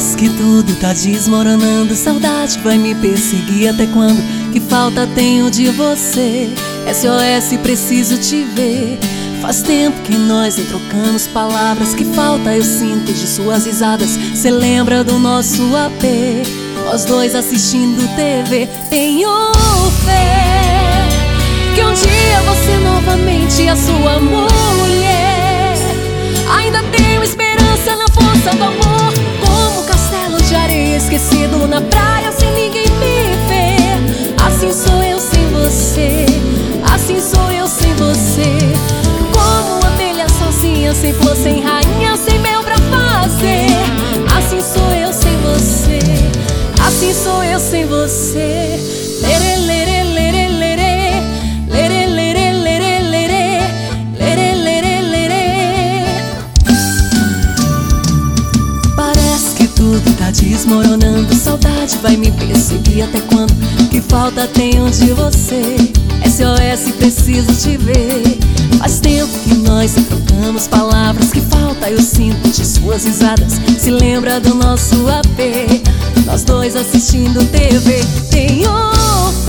Parece que tudo tá desmoronando. Saudade vai me perseguir até quando? Que falta tenho de você? SOS, preciso te ver. Faz tempo que nós nem trocamos palavras. Que falta eu sinto de suas risadas. Cê lembra do nosso AP? Nós dois assistindo TV. Tenho fé que um dia você novamente é a sua mulher. Ainda tenho esperança na força do amor, como um castelo de areia esquecido na praia sem ninguém me ver. Assim sou eu sem você, assim sou eu sem você. Como uma abelha sozinha, sem flor, sem rainha, sem mel pra fazer. Assim sou eu sem você, assim sou eu sem você. Lerê, lerê, lerê, lerê, lerê, lerê, lerê, lerê, lerê, lerê, lerê. Parece que tudo tá desmoronando. Saudade vai me perseguir até quando? Que falta tenho de você? SOS, preciso te ver. Faz tempo que nós trocamos palavras. Que falta eu sinto de suas risadas. Se lembra do nosso AP? Nós dois assistindo TV. Tenho